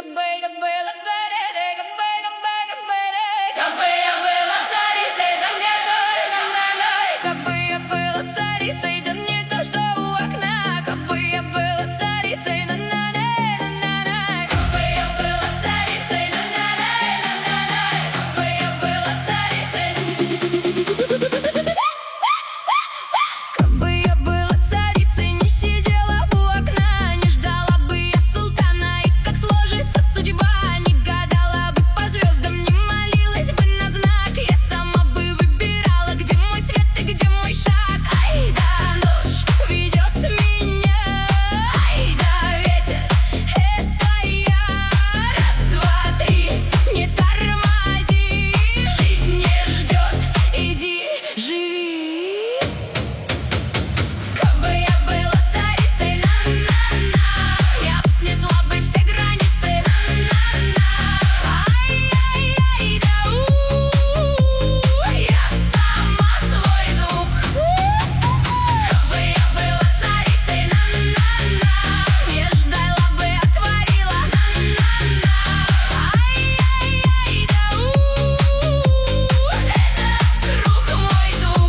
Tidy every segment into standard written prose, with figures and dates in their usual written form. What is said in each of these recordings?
я была царицей, да не то что у окна. Как бы я была царицей, на-на-на-на-на-на. Как бы я была царицей, на-на-на-на-на-на. Как бы я была царицей. Как бы я была царицей, не сидела у окна, не ждала бы я султана, и как сложится судьба, не гадала бы по звездам, не молилась бы на знак. Я сама бы выбирала, где мой свет и где мой шаг. Ай да ночь ведет меня, ай да ветер, это я. Раз, два, три, не тормози, жизнь не ждет, иди живи. Как бы я была царицей, на-на-на, я б снесла бы все границы, на-на-на. Ай-яй-яй, да я сама свой звук. Как бы я была царицей, на-на-на, не ждала бы, отворила, на-на-на. Ай-яй-яй, да этот круг мой звук.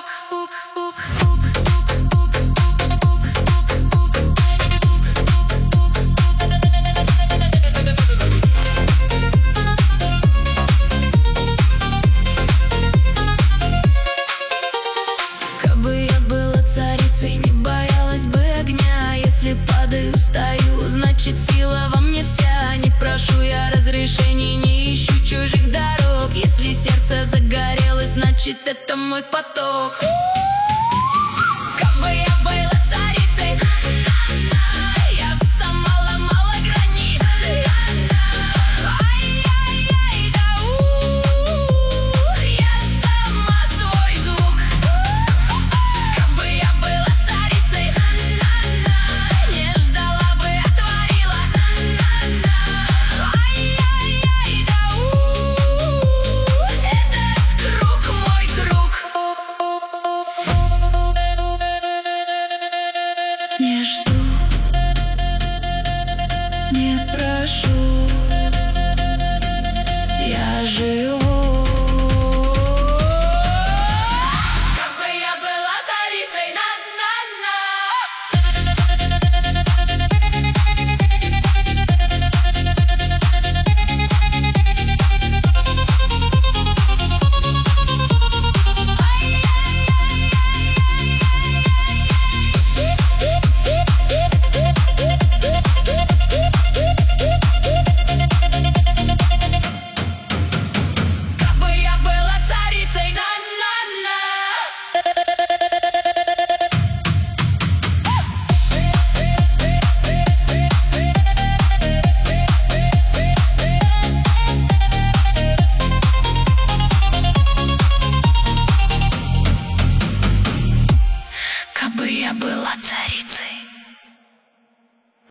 Как бы я была царицей, не боялась бы огня. Если падаю, встаю, значит сила во мне вся. Не прошу я разрешений, не ищу чужих дорог. Если сердце загорелось, значит это мой поток.